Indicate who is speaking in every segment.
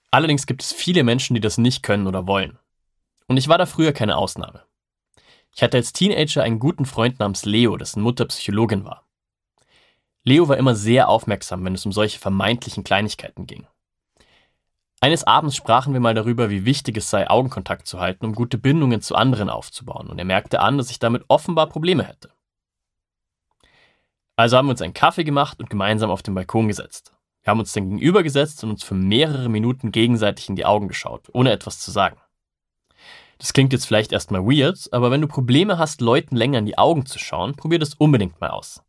Speaker 1: Allerdings gibt es viele Menschen, die das nicht können oder wollen. Und ich war da früher keine Ausnahme. Ich hatte als Teenager einen guten Freund namens Leo, dessen Mutter Psychologin war. Leo war immer sehr aufmerksam, wenn es um solche vermeintlichen Kleinigkeiten ging. Eines Abends sprachen wir mal darüber, wie wichtig es sei, Augenkontakt zu halten, um gute Bindungen zu anderen aufzubauen, und er merkte an, dass ich damit offenbar Probleme hätte. Also haben wir uns einen Kaffee gemacht und gemeinsam auf den Balkon gesetzt. Wir haben uns dann gegenübergesetzt und uns für mehrere Minuten gegenseitig in die Augen geschaut, ohne etwas zu sagen. Das klingt jetzt vielleicht erstmal weird, aber wenn du Probleme hast, Leuten länger in die Augen zu schauen, probier das unbedingt mal aus.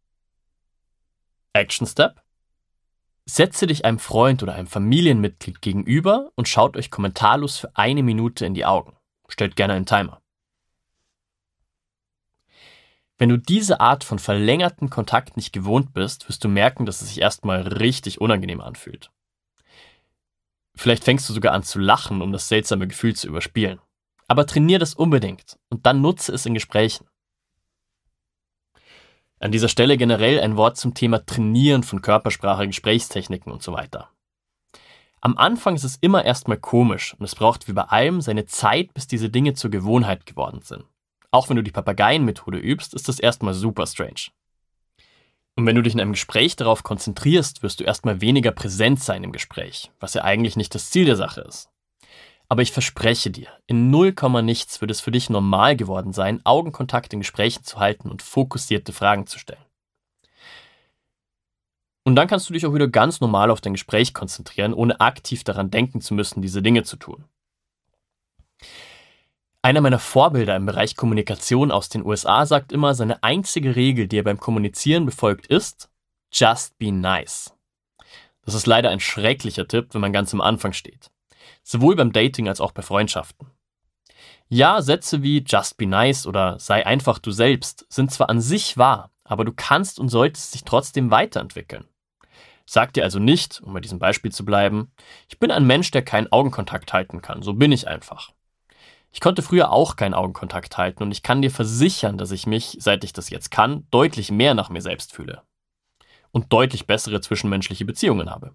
Speaker 1: Action Step: Setze dich einem Freund oder einem Familienmitglied gegenüber und schaut euch kommentarlos für 1 Minute in die Augen. Stellt gerne einen Timer. Wenn du diese Art von verlängerten Kontakt nicht gewohnt bist, wirst du merken, dass es sich erstmal richtig unangenehm anfühlt. Vielleicht fängst du sogar an zu lachen, um das seltsame Gefühl zu überspielen. Aber trainier das unbedingt und dann nutze es in Gesprächen. An dieser Stelle generell ein Wort zum Thema Trainieren von Körpersprache, Gesprächstechniken und so weiter. Am Anfang ist es immer erstmal komisch und es braucht wie bei allem seine Zeit, bis diese Dinge zur Gewohnheit geworden sind. Auch wenn du die Papageienmethode übst, ist das erstmal super strange. Und wenn du dich in einem Gespräch darauf konzentrierst, wirst du erstmal weniger präsent sein im Gespräch, was ja eigentlich nicht das Ziel der Sache ist. Aber ich verspreche dir, in 0, nichts wird es für dich normal geworden sein, Augenkontakt in Gesprächen zu halten und fokussierte Fragen zu stellen. Und dann kannst du dich auch wieder ganz normal auf dein Gespräch konzentrieren, ohne aktiv daran denken zu müssen, diese Dinge zu tun. Einer meiner Vorbilder im Bereich Kommunikation aus den USA sagt immer, seine einzige Regel, die er beim Kommunizieren befolgt, ist: Just be nice. Das ist leider ein schrecklicher Tipp, wenn man ganz am Anfang steht. Sowohl beim Dating als auch bei Freundschaften. Ja, Sätze wie Just be nice oder sei einfach du selbst sind zwar an sich wahr, aber du kannst und solltest dich trotzdem weiterentwickeln. Sag dir also nicht, um bei diesem Beispiel zu bleiben, ich bin ein Mensch, der keinen Augenkontakt halten kann, so bin ich einfach. Ich konnte früher auch keinen Augenkontakt halten und ich kann dir versichern, dass ich mich, seit ich das jetzt kann, deutlich mehr nach mir selbst fühle. Und deutlich bessere zwischenmenschliche Beziehungen habe.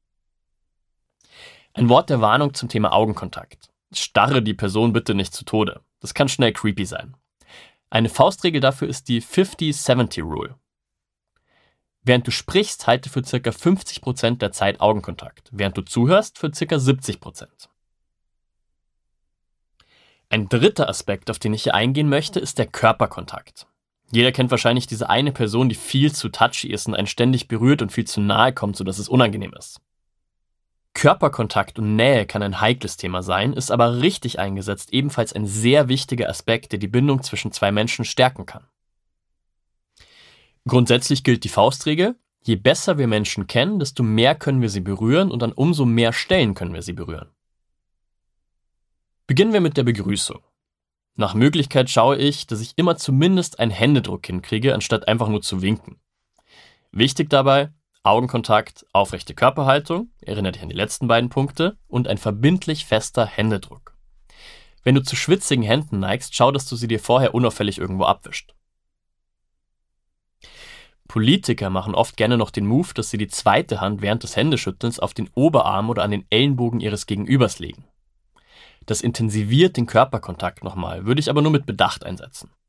Speaker 1: Ein Wort der Warnung zum Thema Augenkontakt. Starre die Person bitte nicht zu Tode. Das kann schnell creepy sein. Eine Faustregel dafür ist die 50-70-Rule. Während du sprichst, halte für ca. 50% der Zeit Augenkontakt, während du zuhörst für ca. 70%. Ein dritter Aspekt, auf den ich hier eingehen möchte, ist der Körperkontakt. Jeder kennt wahrscheinlich diese eine Person, die viel zu touchy ist und einen ständig berührt und viel zu nahe kommt, sodass es unangenehm ist. Körperkontakt und Nähe kann ein heikles Thema sein, ist aber richtig eingesetzt ebenfalls ein sehr wichtiger Aspekt, der die Bindung zwischen zwei Menschen stärken kann. Grundsätzlich gilt die Faustregel: Je besser wir Menschen kennen, desto mehr können wir sie berühren und an umso mehr Stellen können wir sie berühren. Beginnen wir mit der Begrüßung. Nach Möglichkeit schaue ich, dass ich immer zumindest einen Händedruck hinkriege, anstatt einfach nur zu winken. Wichtig dabei: Augenkontakt, aufrechte Körperhaltung, erinnere dich an die letzten beiden Punkte, und ein verbindlich fester Händedruck. Wenn du zu schwitzigen Händen neigst, schau, dass du sie dir vorher unauffällig irgendwo abwischst. Politiker machen oft gerne noch den Move, dass sie die zweite Hand während des Händeschüttelns auf den Oberarm oder an den Ellenbogen ihres Gegenübers legen. Das intensiviert den Körperkontakt nochmal, würde ich aber nur mit Bedacht einsetzen.